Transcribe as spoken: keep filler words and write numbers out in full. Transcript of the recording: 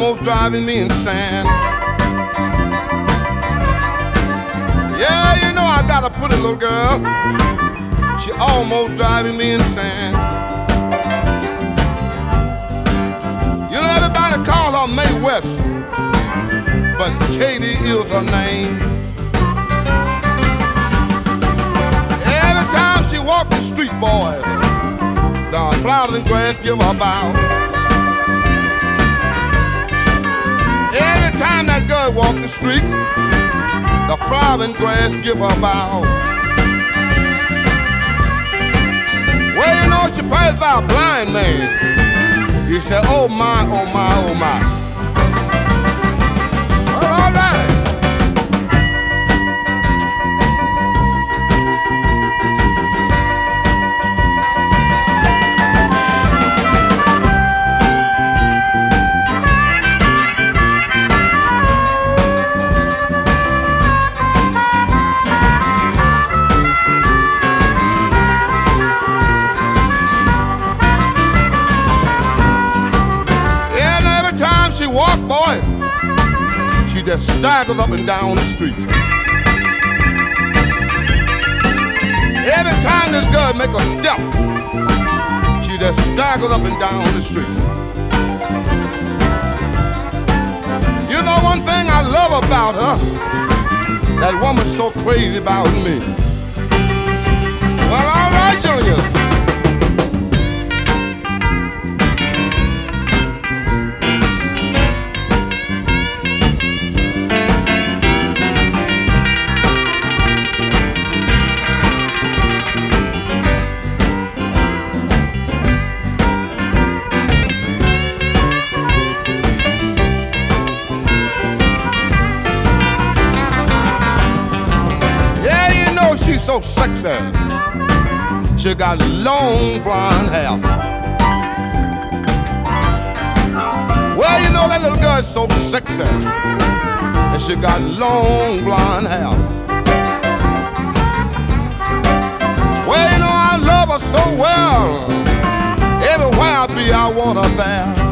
almost driving me insane. Yeah, you know I got a pretty little girl. She almost driving me insane. You know everybody call her Mae West, but Katie is her name. Every time she walk the street, boys, the flowers and grass give her a bow. Every time that girl walk the streets, the flower and grass give her a bow. Well, you know she passed by a blind man. He said, oh my, oh my, oh my. Well, all right. Walk, boy, she just staggers up and down the street. Every time this girl make a step, she just staggers up and down the street. You know one thing I love about her, that woman's so crazy about me. Well, all right, Junior. She's so sexy. She got long blonde hair. Well, you know that little girl is so sexy, and she got long blonde hair. Well, you know I love her so well. Everywhere I be, I want her there.